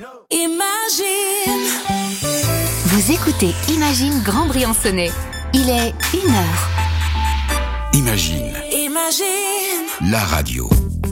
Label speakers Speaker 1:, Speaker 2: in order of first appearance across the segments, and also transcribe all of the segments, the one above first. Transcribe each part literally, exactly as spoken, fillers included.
Speaker 1: Imagine.
Speaker 2: Vous écoutez Imagine Grand Briançonnais. Il est une heure.
Speaker 3: Imagine.
Speaker 1: Imagine.
Speaker 3: La radio.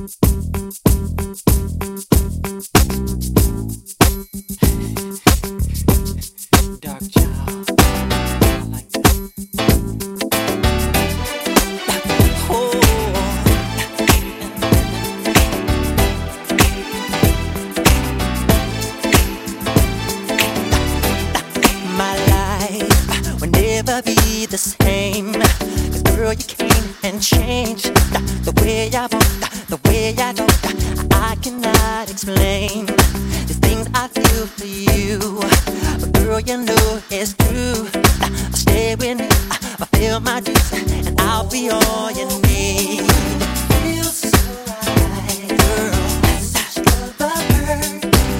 Speaker 4: Be the same, 'cause girl, you came and changed the, the way I walk, the way I talk. I cannot explain the things I feel for you, but girl, you know it's true. I'll stay with me, I'll feel my juice, and I'll be all you need. It feels so right, girl. Such love I've heard.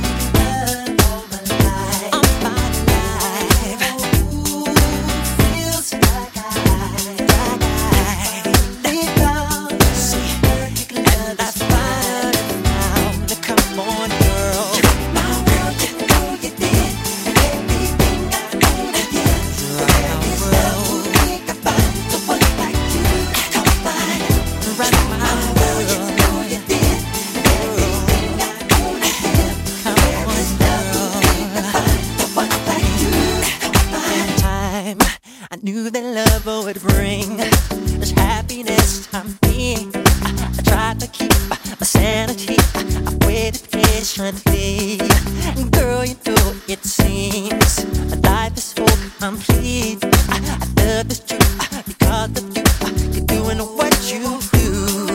Speaker 4: Knew that love would bring this happiness I'm being. I, I tried to keep my sanity. I waited patiently. Girl, you know it seems life is so complete. I, I love this truth because of you. You're doing what you do.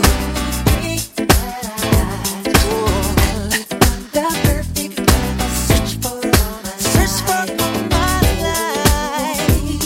Speaker 4: The perfect love I search for all my search for all my life.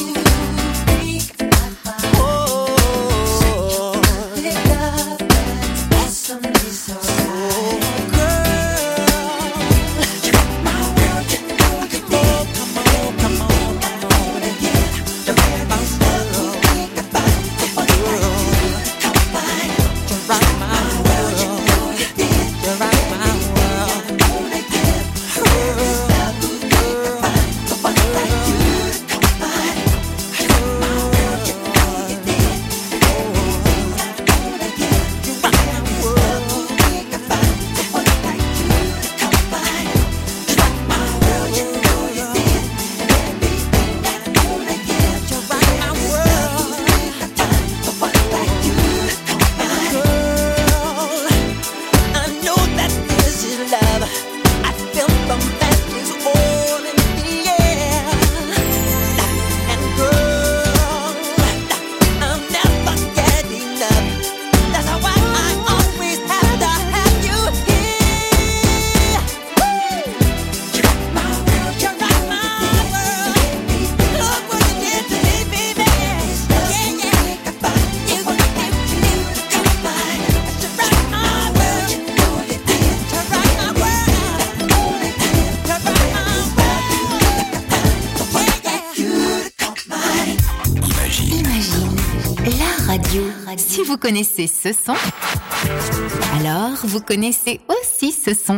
Speaker 2: Si vous connaissez ce son, alors vous connaissez aussi ce son.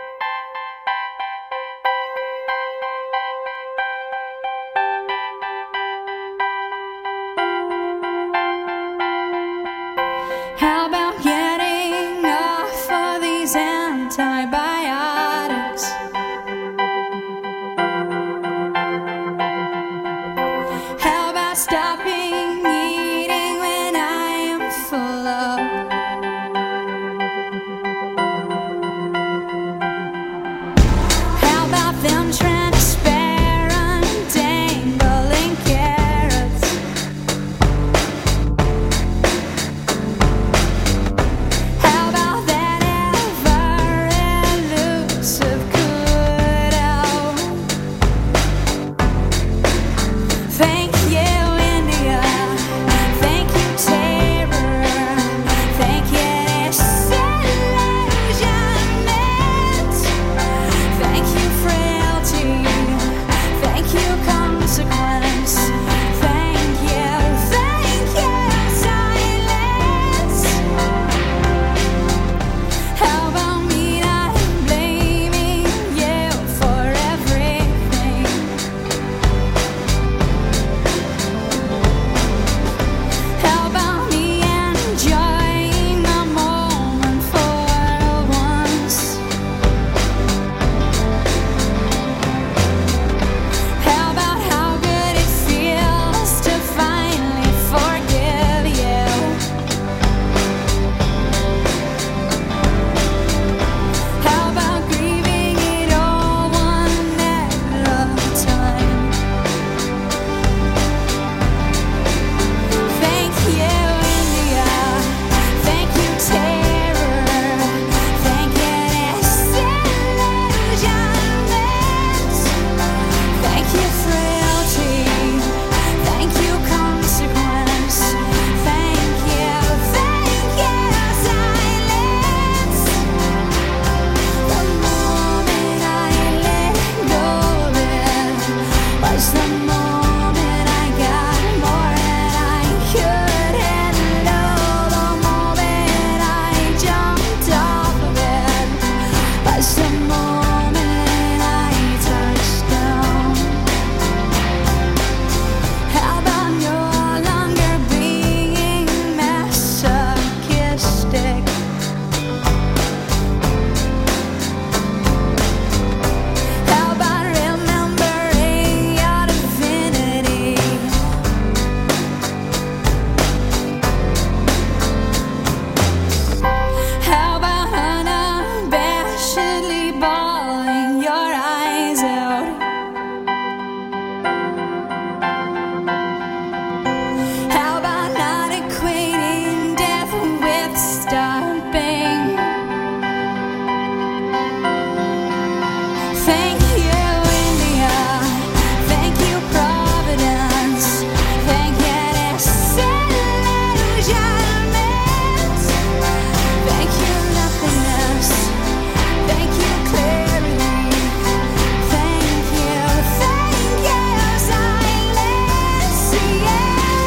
Speaker 5: How about getting off of these antibiotics? How about stopping eating when I am full of? Thank you, India. Thank you, Providence. Thank you, disillusionment. Thank you, nothingness. Thank you, clarity. Thank you, thank you, silence. Yeah,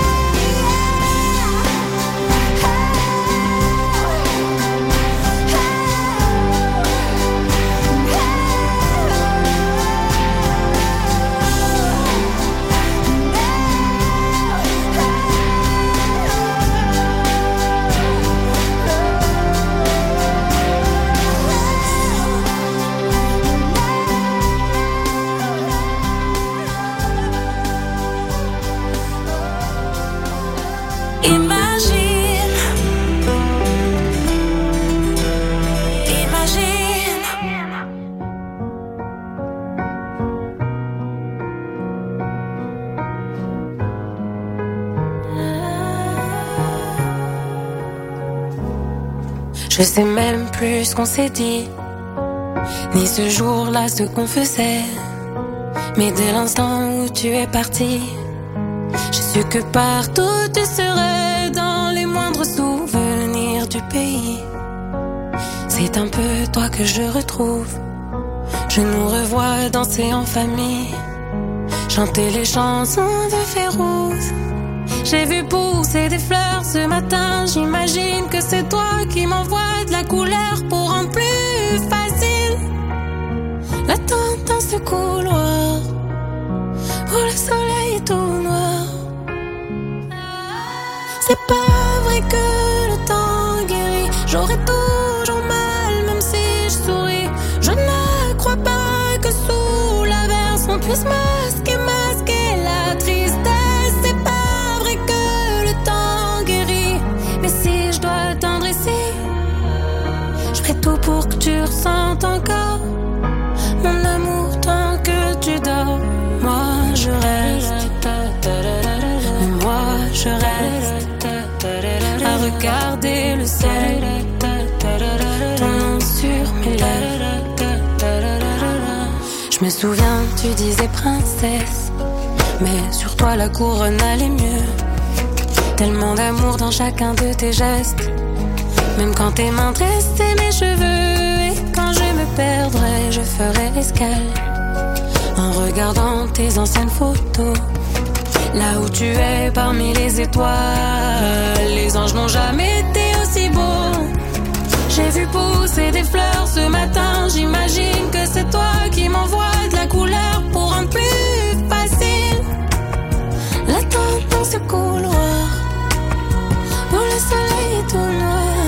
Speaker 1: Imagine, imagine.
Speaker 6: Je sais même plus ce qu'on s'est dit, ni ce jour-là ce qu'on faisait. Mais dès l'instant où tu es parti, j'ai su que partout tu serais, dans les moindres souvenirs du pays. C'est un peu toi que je retrouve. Je nous revois danser en famille, chanter les chansons de Férouz. J'ai vu pousser des fleurs ce matin. J'imagine que c'est toi qui m'envoies de la couleur pour rendre plus facile l'attente dans ce couloir où le soleil est tout noir. C'est pas vrai que le temps guérit. J'aurai toujours mal même si je souris. Je ne crois pas que sous l'averse on puisse masquer, masquer la tristesse. C'est pas vrai que le temps guérit. Mais si je dois attendre ici, je ferai tout pour que tu ressentes encore mon amour tant que tu dors. Moi je reste, moi je reste à regarder le ciel, ton nom sur mes lèvres. Je me souviens, tu disais princesse, mais sur toi la couronne allait mieux. Tellement d'amour dans chacun de tes gestes, même quand tes mains tressaient mes cheveux. Et quand je me perdrai, je ferai escale en regardant tes anciennes photos. Là où tu es parmi les étoiles, les anges n'ont jamais été aussi beaux. J'ai vu pousser des fleurs ce matin. J'imagine que c'est toi qui m'envoies de la couleur pour rendre plus facile l'attente dans ce couloir où le soleil est tout noir.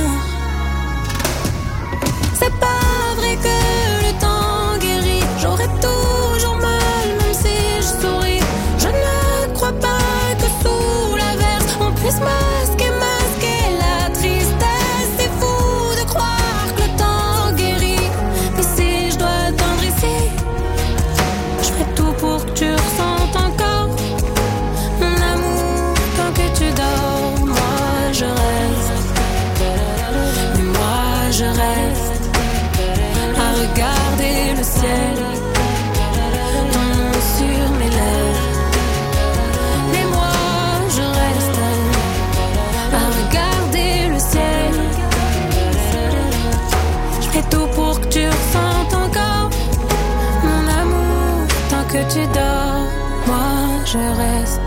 Speaker 6: C'est pas vrai que le temps guérit. J'aurai toujours mal même si je souris. Je ne crois pas que sous l'averse on puisse masquer, masquer la tristesse. C'est fou de croire que le temps guérit. Mais si je dois attendre ici, je ferai tout pour que tu ressentes encore mon amour tant que tu dors. Moi je reste, mais moi je reste à regarder le ciel, ton nom sur mes lèvres. Mais moi je reste à regarder le ciel. Je fais tout pour que tu ressentes encore mon amour tant que tu dors. Moi je reste.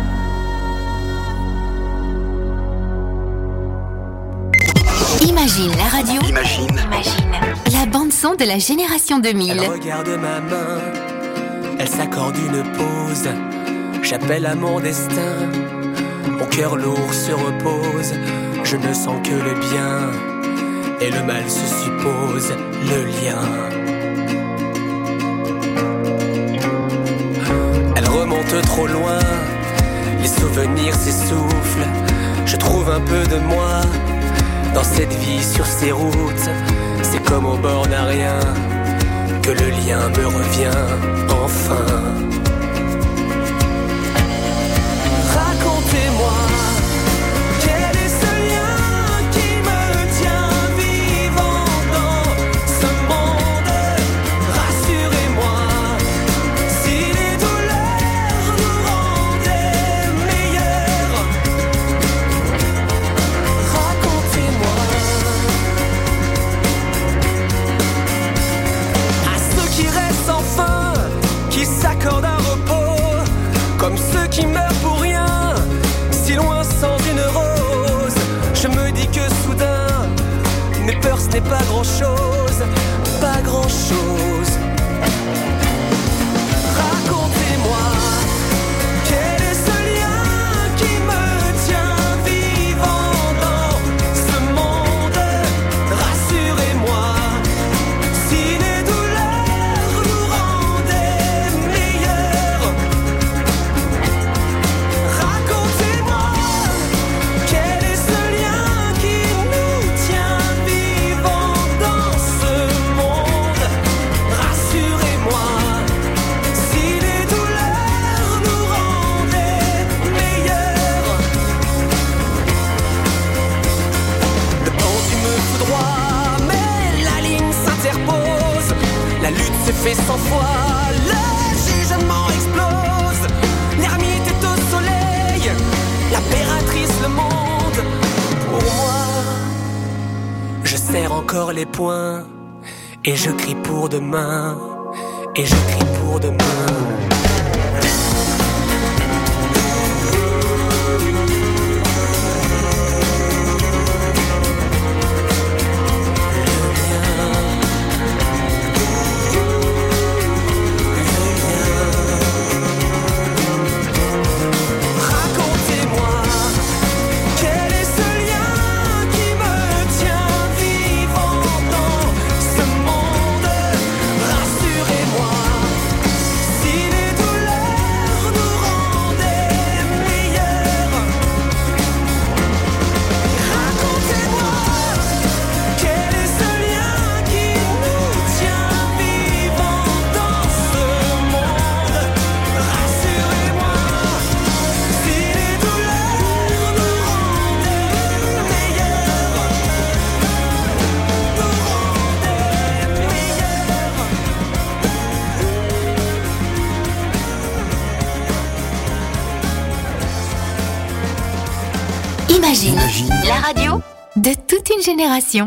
Speaker 2: Imagine la radio.
Speaker 3: Imagine.
Speaker 2: Imagine la bande-son de la génération deux mille.
Speaker 7: Elle regarde ma main, elle s'accorde une pause. J'appelle à mon destin, mon cœur lourd se repose. Je ne sens que le bien, et le mal se suppose, le lien. Elle remonte trop loin, les souvenirs s'essoufflent. Je trouve un peu de moi dans cette vie sur ces routes. C'est comme au bord d'un rien que le lien me revient enfin. Racontez-moi, quel est ce lien qui me tient vivant dans ce monde? Rassurez-moi, pas grand-chose, pas grand-chose. Racontez-moi, quel est ce lien qui me tient vivant dans ce monde? Rassurez-moi, si les douleurs nous rendaient meilleurs. Racontez-moi, quel est ce lien qui nous tient vivant dans ce monde? Rassurez-moi, si les douleurs nous rendaient meilleurs. Le pendu me foudroie, mais la ligne s'interpose. La lutte s'est fait cent fois, le jugement explose. L'ermite est au soleil, l'impératrice le monde. Pour moi, je serre encore les poings et je crie pour demain, et je crie pour demain. Racontez-moi, quel est ce lien qui me tient vivant dans ce monde? Rassurez-moi, si les douleurs nous rendaient meilleurs. Racontez-moi, quel est ce lien qui nous tient vivant dans ce monde? Rassurez-moi, si les douleurs nous rendaient meilleurs. Nous rendaient meilleurs.
Speaker 2: Imagine,
Speaker 3: Imagine.
Speaker 2: la radio de toute une génération.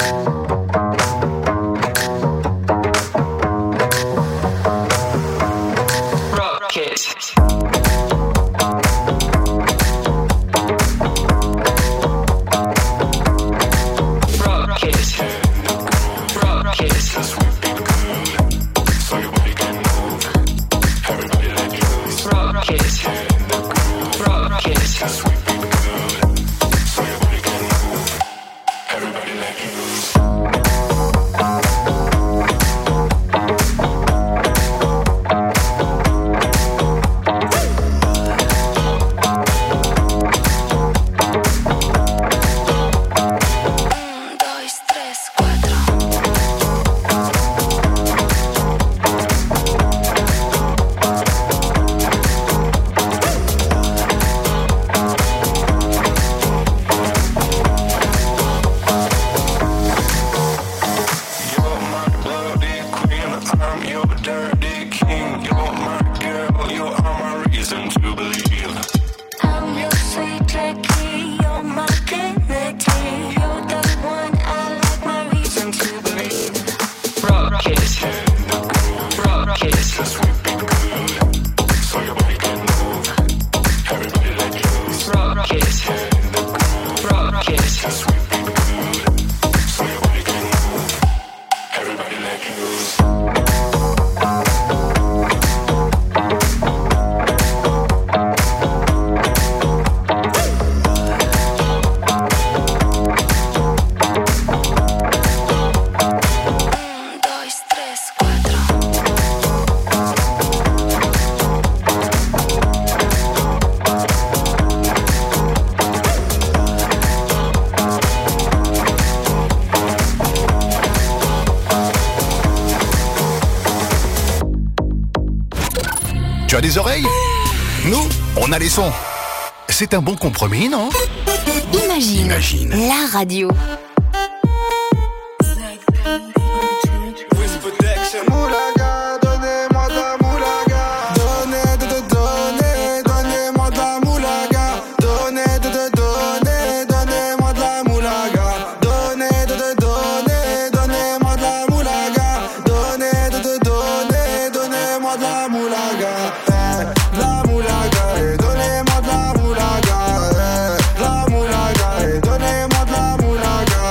Speaker 3: Tu as des oreilles? Nous, on a les sons. C'est un bon compromis, non?
Speaker 2: Imagine,
Speaker 3: Imagine.
Speaker 2: la radio.
Speaker 8: Moulaga, donnez-moi de la moulaga. Donnez, de, de, donnez, donnez-moi de la moulaga. Donnez, de, de, donnez, donnez-moi de la moulaga. Donnez, de, de, donnez, donnez-moi de la moulaga. Donnez, de, de, donnez, donnez-moi de la moulaga. Eh, de la moulaga, eh, donnez-moi de la moulaga. Eh, de la moulaga, eh, donnez-moi de la moulaga.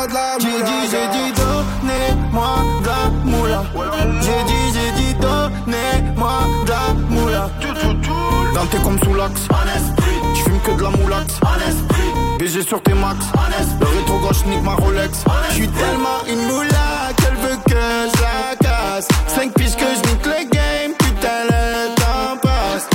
Speaker 8: donnez-moi de la moula. J'ai dit, j'ai dit, donnez-moi de la moula. J'ai dit, j'ai dit, donnez-moi de la moula. Dans tes comme sous l'axe, j'fume que de la moulax. B G sur tes max, le rétro gauche nique ma Rolex. J'suis tellement une moula qu'elle veut que je la casse. Cinq piges que je nique le game, putain le temps passe.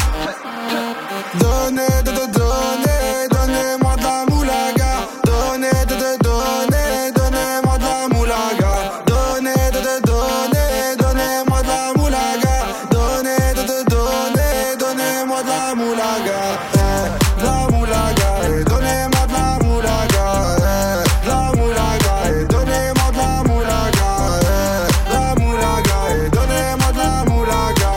Speaker 8: Donnez, de, de, donnez, donnez-moi de la moulaga. Donnez, de, de, donnez, donnez-moi de la moulaga. Donnez, de, de, donnez, donnez-moi de la moulaga. Donnez, de, de, donnez, donnez-moi de la moulaga. Eh, de la moulaga, eh, donnez-moi de la moulaga. Eh, de la moulaga, eh, donnez-moi de la moulaga. Eh, la moulaga, eh, donnez-moi de la moulaga.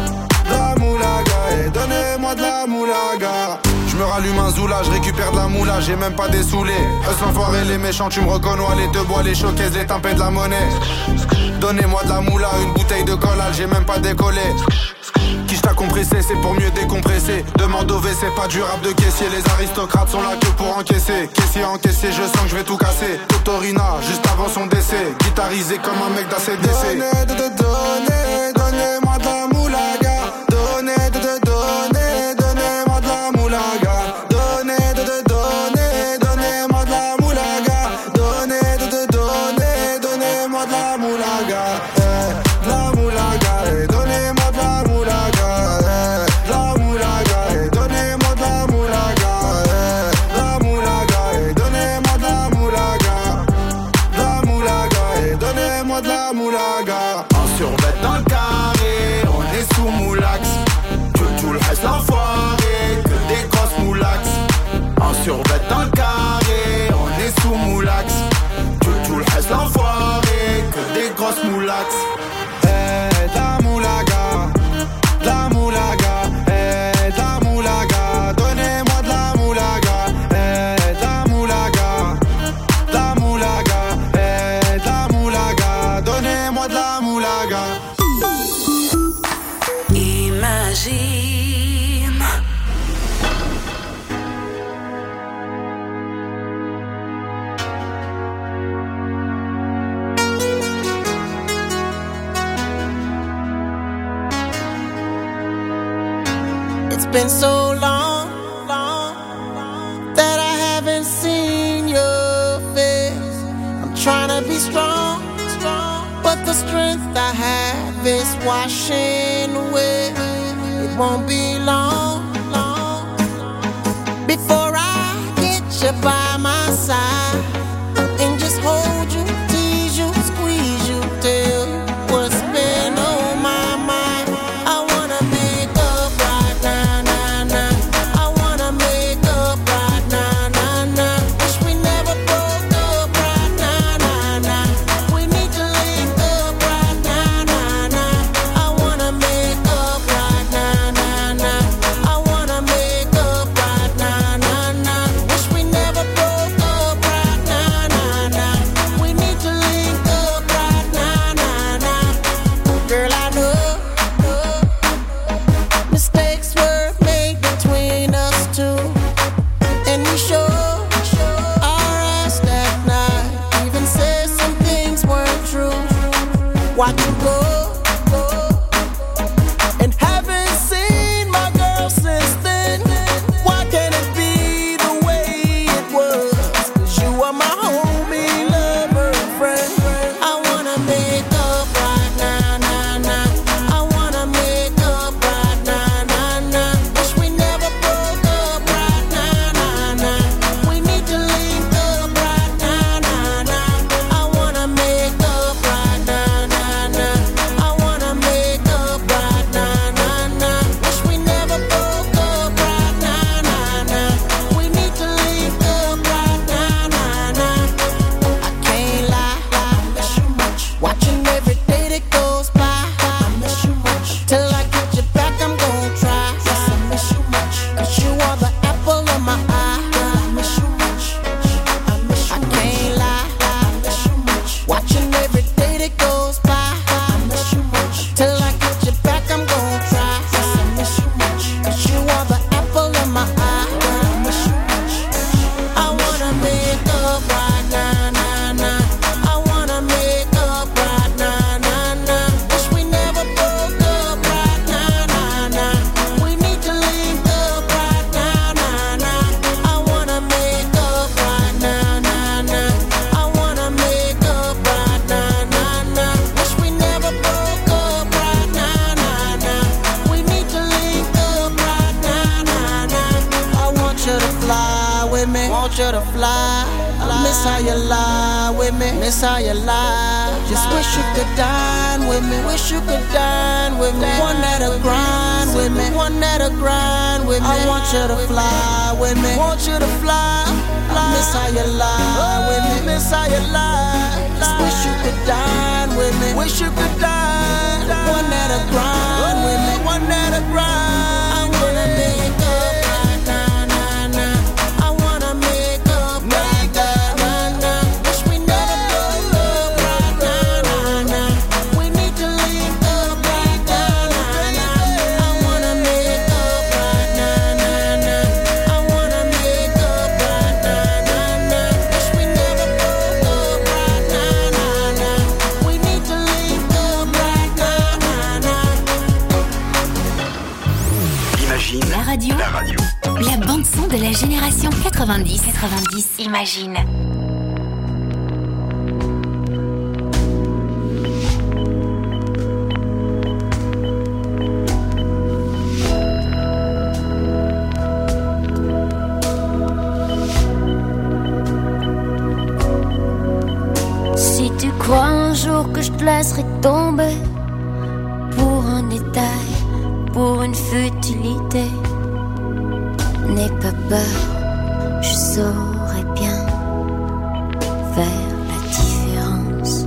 Speaker 8: La moulaga, eh, donnez-moi de la moulaga. J'me rallume un zoula, j'récupère de la moula, j'ai même pas des saoulés. Eux sans foirer les méchants, tu me reconnais, les te bois, les choquaises, les tempêtes de la monnaie. Donnez-moi de la moula, une bouteille de collal, j'ai même pas décollé. Qui t'a compressé, c'est pour mieux décompresser. Demande au V, c'est pas du rap de caissier. Les aristocrates sont là que pour encaisser. Caissier encaissé, je sens que je vais tout casser. Totorina, juste avant son décès. Guitarisé comme un mec d'A C D C. Donnez, de, de, donnez, donnez-moi de la moulaga. Donnez, de, de, donnez, donnez-moi de la moulaga. Donnez, de, de, donnez, donnez-moi de la moulaga. Donnez, de, de, donnez, donnez-moi de la moulaga. Eh, de la moulaga, eh, donnez-moi de la moulaga. Eh, de la moulaga, eh, donnez-moi de la moulaga. Eh, de la moulaga, eh, donnez-moi de la moulaga. De la moulaga, eh, donnez-moi de la moulaga. En survêt dans le carré, on est sous moulax. Tout, tout le reste l'enfoiré, que des grosses moulax. En survêt dans le carré, on est sous moulax. Tout, tout le reste l'enfoiré, que des grosses moulax. Eh, la moulaga, la moulaga, eh, la moulaga, donnez-moi de la moulaga, eh, la moulaga, la moulaga, eh, la moulaga, donnez-moi de la moulaga.
Speaker 1: Imagine.
Speaker 4: It's been so long, long, that I haven't seen your face. I'm trying to be strong, strong, but the strength I have is washing away. It won't be long, long, before I get you by my side and just hold you, tease you, squeeze you, tell you what's been on my mind. I wanna make up right now, now, now. I wanna make up right now, now, now. Wish we never broke up right now, now, now. We need to link up right now, now, now. I wanna make up right now, now, now. I wanna make up right now, now, now. Wish we never broke up right now, now, now. We need to link up right now, now, now. Girl, I know, know mistakes were made between us two, and we sure our ass that night even said some things weren't true. Watch you go, and haven't seen my girl since then. Why can't it be the way it was? 'Cause you are my homie, lover, and friend. I wanna make up right now, now, now. I wanna make up right now, now, now. Wish we never broke up right now, now, now. We need to link up right now, now, now. I wanna make up right now, now, now.
Speaker 9: to fly. I miss how you lie with me, miss how you lie. Just wish you could dine with me, wish you could dine with me. One that'll grind with me, one that'll grind with me. I want you to fly with me, want you to fly. I miss how you lie with me, miss how you lie. Just wish you could dine with me, wish you could dine. One that'll grind with me, one that'll grind. I wanna make up right now, nah, nah. I wanna make up right now, nah, nah. Wish we never broke up right now, nah, nah. We need to link up right now, nah, nah. I wanna make up right now, nah, nah. I wanna make up right now, nah, nah. Wish we never broke up right now, nah, nah. We need to link up right now, nah, nah.
Speaker 2: Imagine la radio,
Speaker 3: La radio.
Speaker 2: la bande son de la génération quatre-vingt-dix. quatre-vingt-dix, Imagine.
Speaker 6: Si tu crois un jour que je te laisserai tomber pour un détail, pour une futilité, n'aie pas peur, je saurai bien faire la différence.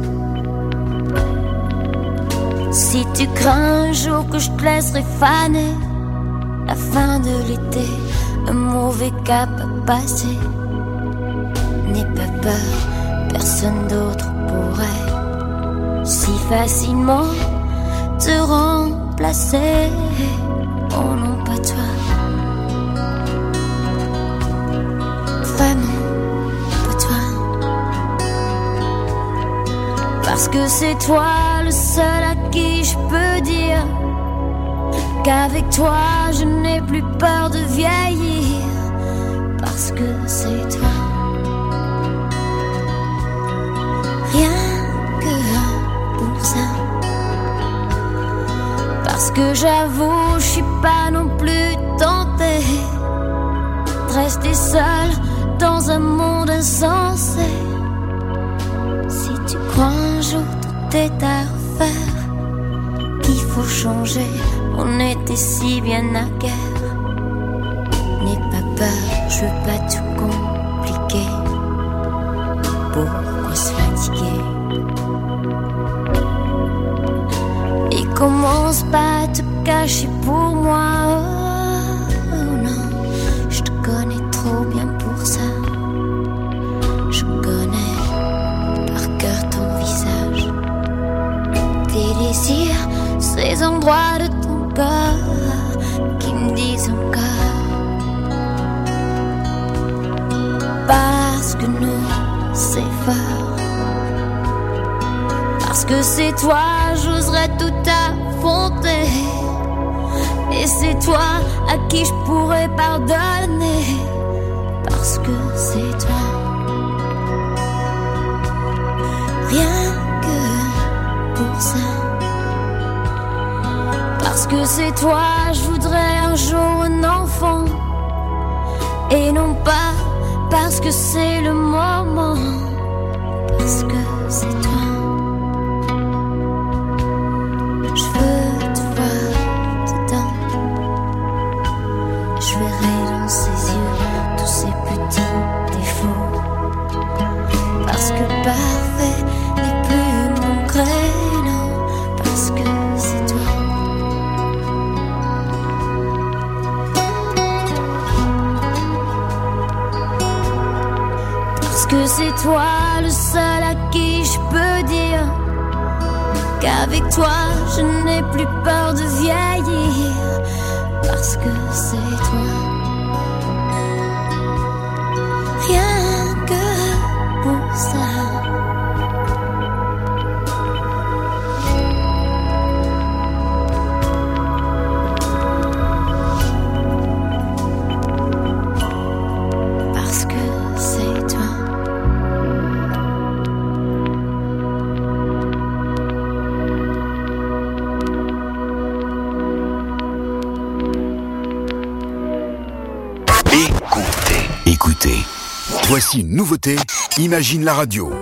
Speaker 6: Si tu crains un jour que je te laisserai faner, la fin de l'été, un mauvais cap à passer, n'aie pas peur, personne d'autre pourrait si facilement te remplacer. Oh non, pas toi. Vraiment, pas toi. Parce que c'est toi le seul à qui je peux dire qu'avec toi je n'ai plus peur de vieillir. Parce que c'est toi. Rien que pour ça. Parce que j'avoue, je suis pas non plus tentée de rester seule dans un monde insensé. Si tu crois un jour tout est à refaire, qu'il faut changer, on était si bien à guerre. N'aie pas peur, je veux pas tout compliquer. Pourquoi se fatiguer? Et commence pas à te cacher pour moi. Oh non, je te connais trop bien pour ça. Je connais par cœur ton visage, tes désirs, ces endroits de ton corps qui me disent encore. Parce que nous, c'est fort. Parce que c'est toi, j'oserais tout affronter. Et c'est toi à qui je pourrais pardonner. Parce que c'est toi. Rien que pour ça. Parce que c'est toi, je voudrais un jour un enfant. Et non pas parce que c'est le moment. Parce que c'est toi. Je veux te voir dedans. Je verrai dans ses yeux tous ces petits défauts. Parce que parfait n'est plus mon créneau. Parce que c'est toi. Parce que c'est toi le seul à qui je peux dire qu'avec toi je n'ai plus peur de vieillir. Parce que c'est toi. Rien que pour ça. Parce que c'est toi.
Speaker 3: Voici une nouveauté, Imagine la radio.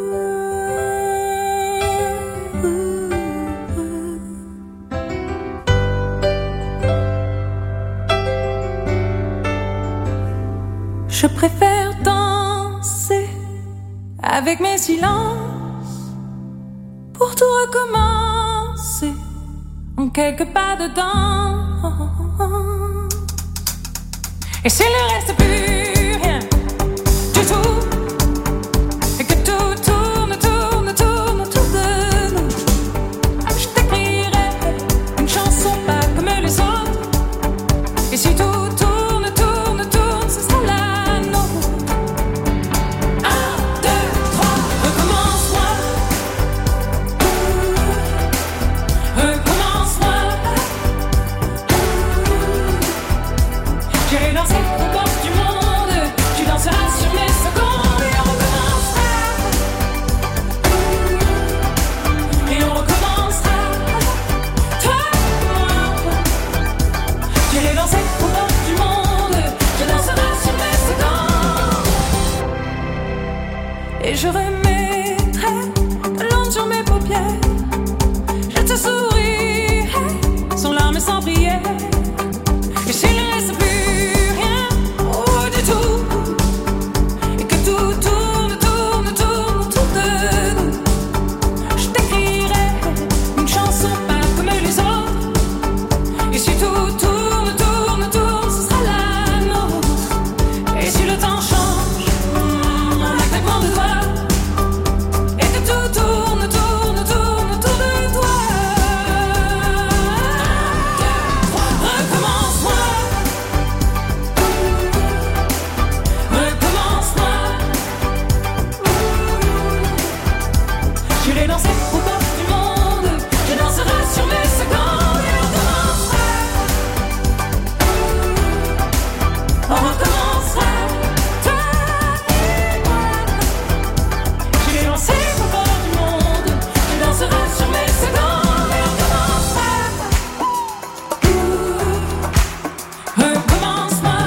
Speaker 5: Je préfère danser avec mes silences pour tout recommencer en quelques pas dedans. Et s'il ne reste plus rien du tout, et que tout tourne, tourne, tourne autour de nous, je t'écrirai une chanson pas comme les autres. Et si tout tourne, tourne, tourne, ce sera la nôtre. Un, deux, trois, recommence-moi. Recommence-moi. J'irai danser au bord du monde. Tu danseras sur mes secondes. Et on recommencera. Et on recommencera. Toi et moi. J'irai danser au bord du monde. Tu danseras sur mes secondes. Et je remettrai de l'encre sur mes paupières. Je te sourirai sans larmes et sans prière. Et s'il ne reste plus rien, oh, du tout, et que tout tourne, tourne, tourne autour de nous, je t'écrirai une chanson pas comme les autres. Et si tout tourne, tourne, tourne, ce sera la nôtre. Et si le temps change, mm, en un claquement de doigts, et que tout tourne, tourne, tourne autour de toi. Recommence-moi. Recommence-moi. J'irai danser au bord du monde. Je danserai sur mes secondes. Et on recommencera. On recommencera. Toi et moi. J'irai danser au bord du monde. Je danserai sur mes secondes. Et on recommencera. Recommence-moi.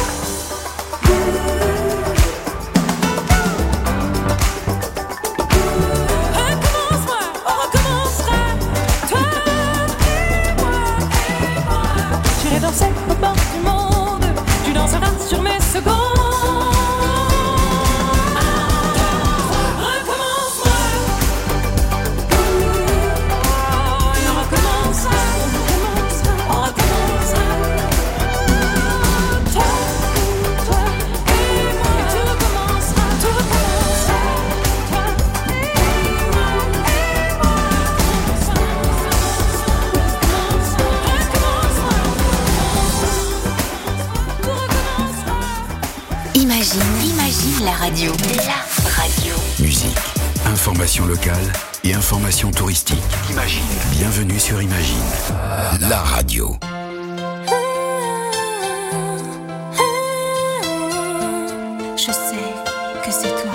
Speaker 5: Recommence-moi, on recommencera. Toi et moi, et moi. J'irai danser au bord du monde. Tu danseras sur mes secondes. Recommence-moi. Et on recommencera. On recommencera. Toi, toi et moi. Et tout recommencera. Tout recommencera. Toi et moi, et moi. Tout recommencera.
Speaker 2: Imagine, imagine la radio. La radio.
Speaker 3: Musique, information locale et information touristique. Imagine. Bienvenue sur Imagine, la radio.
Speaker 6: Je sais que c'est toi.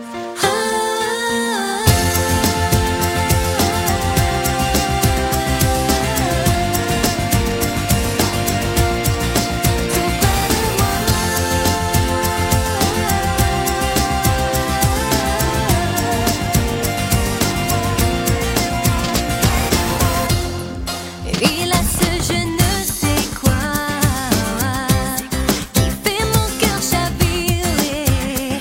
Speaker 6: Il a ce je ne sais quoi qui fait mon cœur chavirer.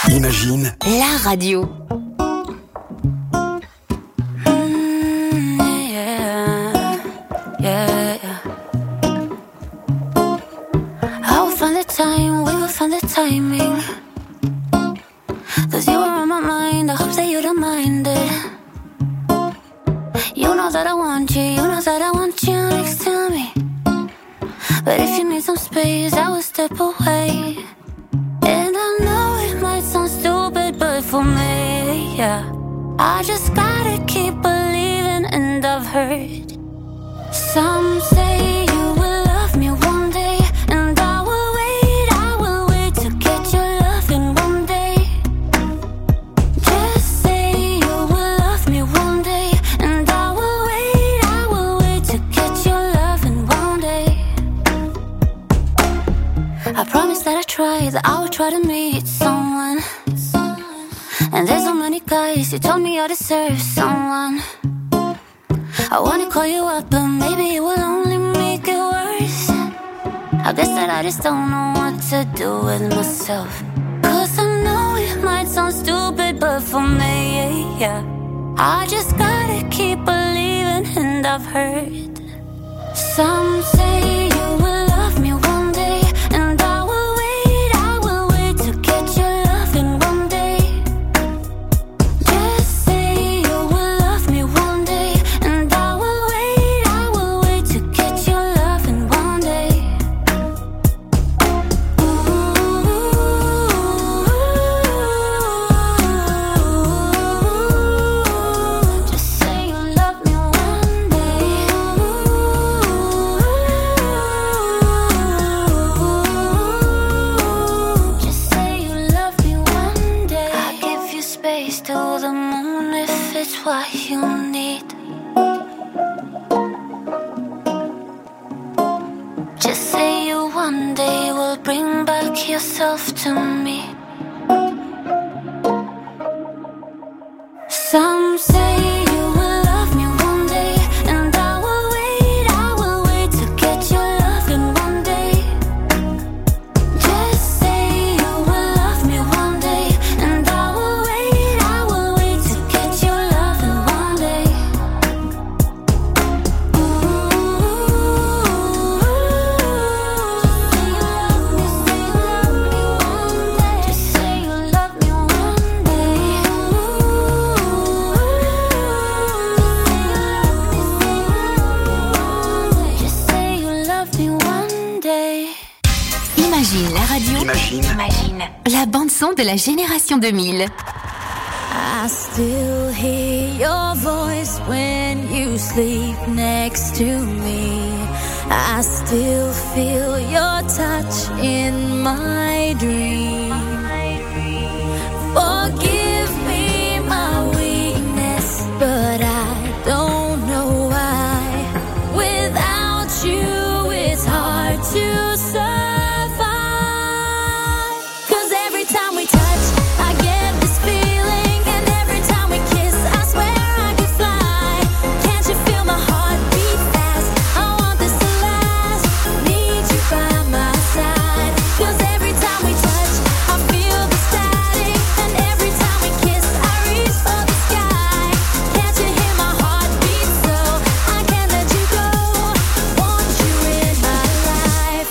Speaker 3: Imagine
Speaker 2: la radio.
Speaker 6: Time, we will find the timing. Cause you were on my mind, I hope that you don't mind it. You know that I want you, you know that I want you next to me. But if you need some space, I will step away. And I know it might sound stupid, but for me, yeah, I just gotta keep believing. And I've heard some say you will love me one day, and I will try, that I would try to meet someone. And there's so many guys, you told me I deserve someone. I wanna call you up, but maybe it will only make it worse. I guess that I just don't know what to do with myself. Cause I know it might sound stupid, but for me, yeah, I just gotta keep believing. And I've heard some say you will love me one day, and I what you need. Just say you one day will bring back yourself to me. Some say you will love me one day, and I will wait, I will wait to get your love in one day. Just say you will love me one day, and I will wait, I will wait to get your love in one day. Just say you love me one day. Just say you love me one day.
Speaker 2: Imagine la radio.
Speaker 3: Imagine.
Speaker 2: Imagine. La bande-son de la génération deux mille.
Speaker 6: I still hear your voice when you sleep next to me. I still feel your touch in my dream. Forgive me my weakness, but I don't know why. Without you, it's hard to survive. 'Cause every time we touch, I get this feeling, and every time we kiss, I swear I could fly. Can't you feel my heart beat fast? I want this to last. Need you by my side. 'Cause every time we touch, I feel the static, and every time we kiss, I reach for the sky. Can't you hear my heart beat? So I can't let you go. Want you in my life.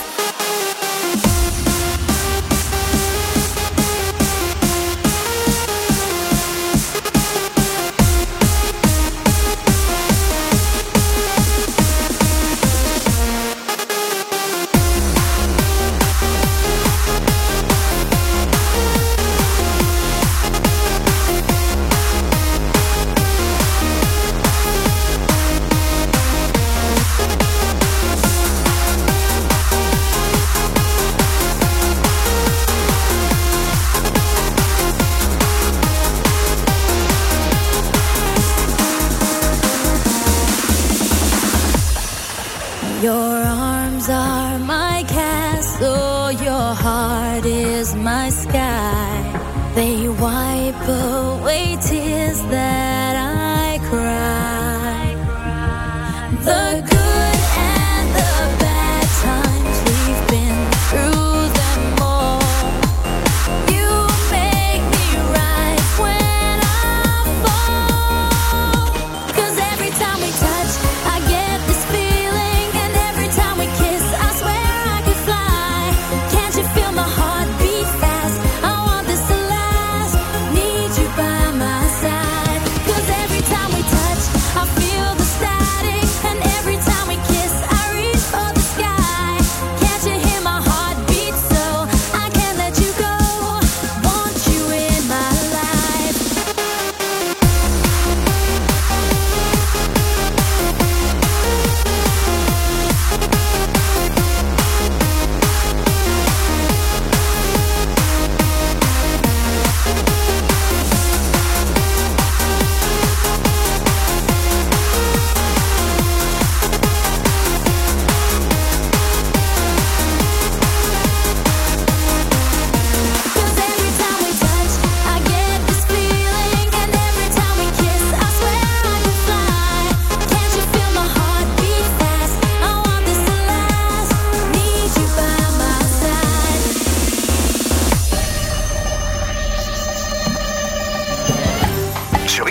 Speaker 6: Your arms are my castle, your heart is my sky. They wipe away tears that I cry. The good and the bad times, we've been through them all. You make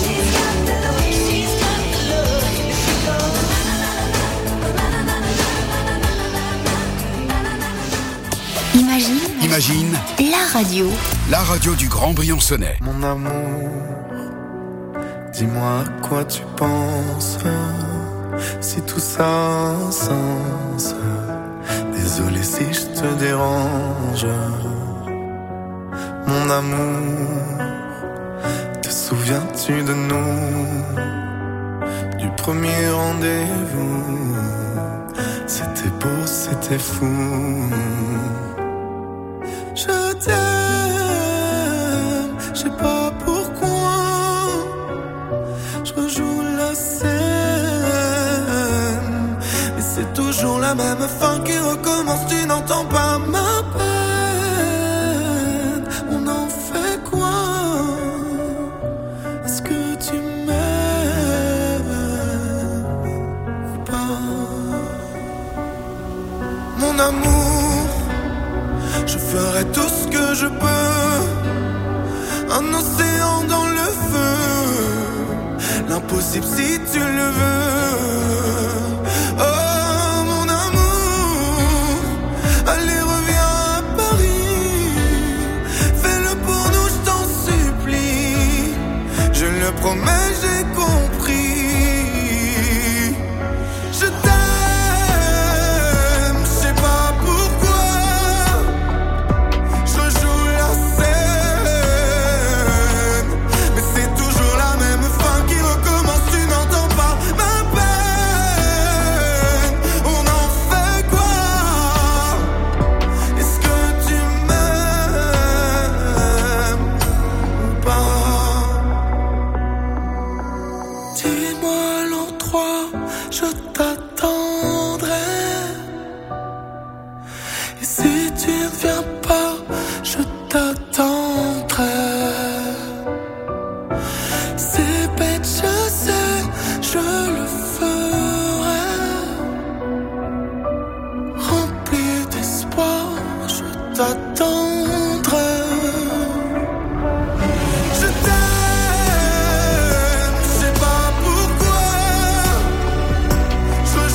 Speaker 2: Imagine,
Speaker 3: Imagine,
Speaker 2: la radio.
Speaker 3: la radio du Grand Briançonnais.
Speaker 8: Mon amour, dis-moi à quoi tu penses, si tout ça a un sens. Désolé si je te dérange. Mon amour, te souviens-tu de nous, du premier rendez-vous? C'était beau, c'était fou. Je t'aime, je sais pas pourquoi. Je rejoue la scène, mais c'est toujours la même fin qui recommence. Tu n'entends pas ma peine. On en fait quoi? Est-ce que tu m'aimes ou pas? je peux. Un océan dans le feu, l'impossible si tu le veux. Oh mon amour, allez reviens à Paris, fais-le pour nous, je t'en supplie. Je le promets, j'ai compris. Je t'aime, je sais pas pourquoi. Je joue la scène, mais c'est toujours la même fin qui recommence. Tu n'entends pas ma peine. On en fait quoi? Est-ce que tu m'aimes ou pas? Dis-moi l'endroit, je t'attendrai. Et si tu ne viens pas, je t'attendrai. C'est bête, je sais, je le ferai. Rempli d'espoir, je t'attendrai. Je t'aime, je sais pas pourquoi. Je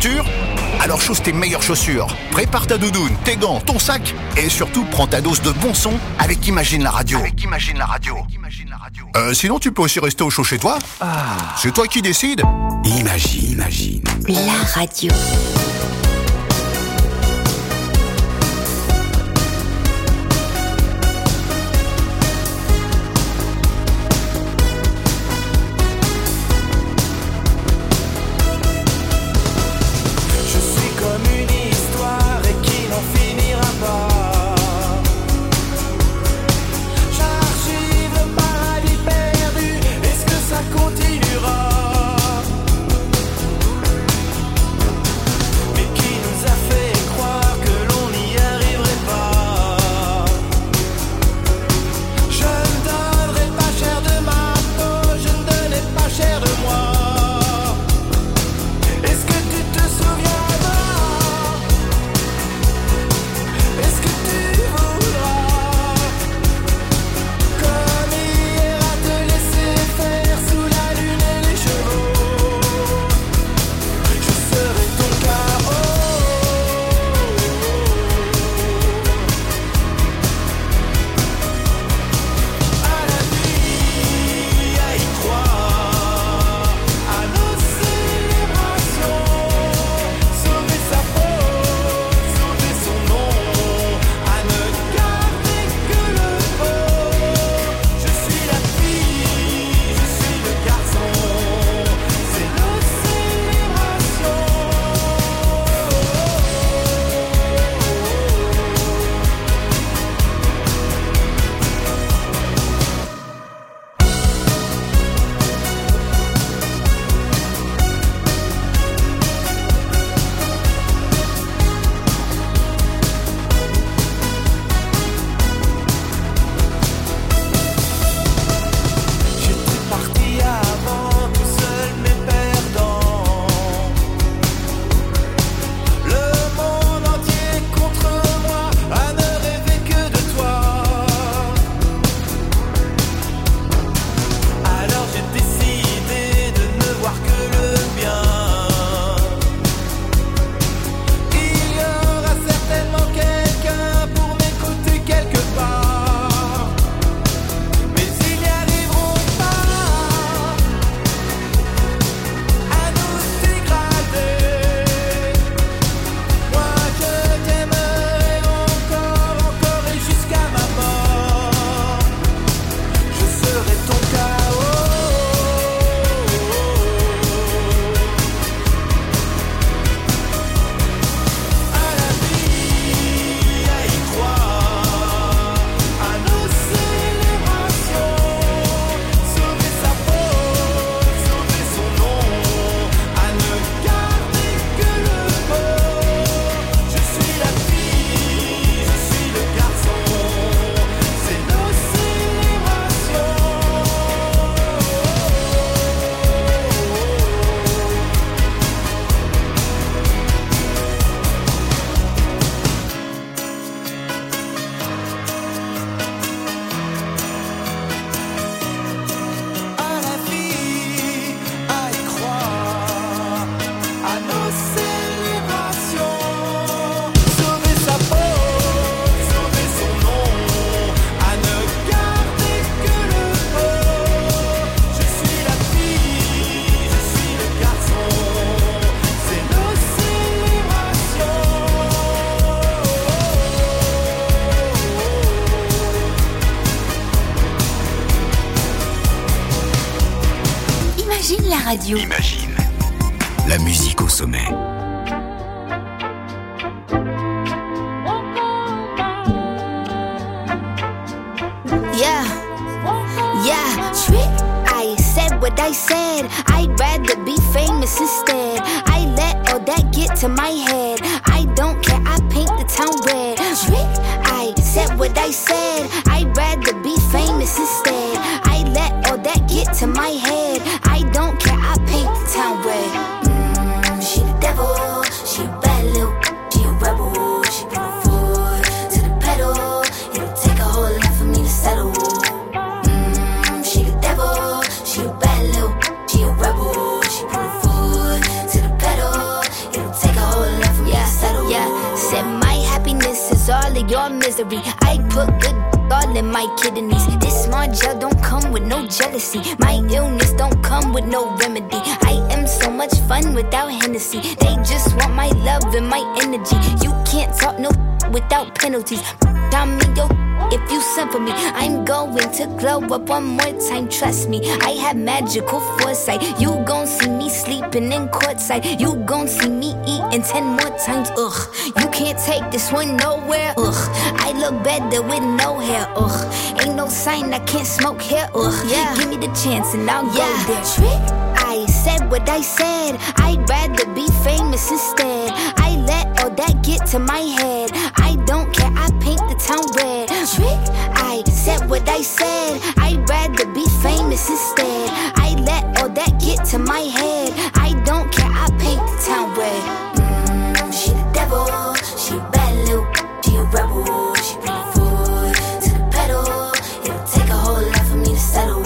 Speaker 10: l'aventure? Alors chausse tes meilleures chaussures, prépare ta doudoune, tes gants, ton sac et surtout prends ta dose de bon son avec Imagine la radio. Avec Imagine la radio. Euh, sinon tu peux aussi rester au chaud chez toi. Ah. C'est toi qui décides.
Speaker 3: Imagine, imagine.
Speaker 2: La radio.
Speaker 3: Radio. Imagine la musique au sommet.
Speaker 11: Yeah, yeah, trick. I said what I said. I'd rather be famous instead. I let all that get to my head. I don't care, I paint the town red. Trick. I said what I said. I'd rather be famous instead. I let all that get to my head. I don't care, I paint the town red. Mm, she the devil, she a bad little, she a rebel. She put her foot to the pedal. It'll take a whole lot for me to settle. Mm, she the devil, she a bad little, she a rebel. She put her foot to the pedal. It'll mystery. I put good all in my kidneys. This smart gel don't come with no jealousy. My illness don't come with no remedy. I am so much fun without Hennessy. They just want my love and my energy. You can't talk no without penalties. I'm me, yo. If you send for me, I'm going to glow up one more time. Trust me, I have magical foresight. You gon' see me sleeping in courtside. You gon' see me eating ten more times. Ugh, you can't take this one nowhere. Ugh, I look better with no hair. Ugh, ain't no sign I can't smoke here. Ugh, yeah. Give me the chance and I'll yeah. go there. Trick, I said what I said. I'd rather be famous instead. I let all that get to my head. I don't care, I paint the town red. Trick, I said what I said. I'd rather be famous instead. I let all that get to my head. I don't care, I paint the town red. Mm, she the devil, she a bad little, she a rebel. She bring the foot to the pedal. It'll take a whole lot for me to settle.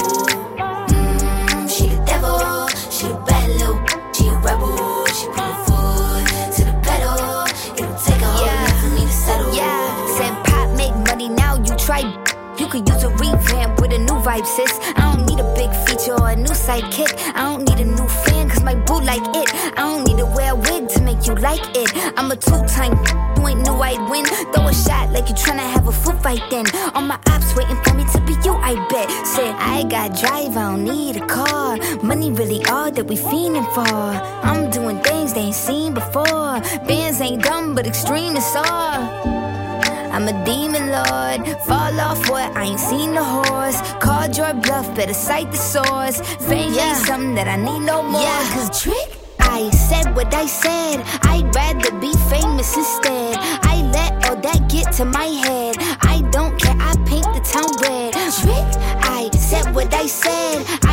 Speaker 11: Mm, she the devil, she a bad little, she a rebel. She bring the foot to the pedal. It'll take a whole yeah. lot for me to settle. Yeah, said pop make money now. You try. You could use a revamp with a new vibe, sis. I don't need a big feature or a new sidekick. I don't need a new fan, cause my boo like it. I don't need to wear a wig to make you like it. I'm a two-time, you ain't knew I'd win. Throw a shot like you tryna have a foot fight then. All my ops waiting for me to be you, I bet. Said, I got drive, I don't need a car. Money really all that we fiending for. I'm doing things they ain't seen before. Bands ain't dumb, but extreme is all. I'm a demon lord, fall off what, I ain't seen the horse. Called your bluff, better cite the source. Fame yeah. ain't something that I need no more. Yeah. Cause trick, I said what I said. I'd rather be famous instead. I let all that get to my head. I don't care, I paint the town red. Trick, I said what I said.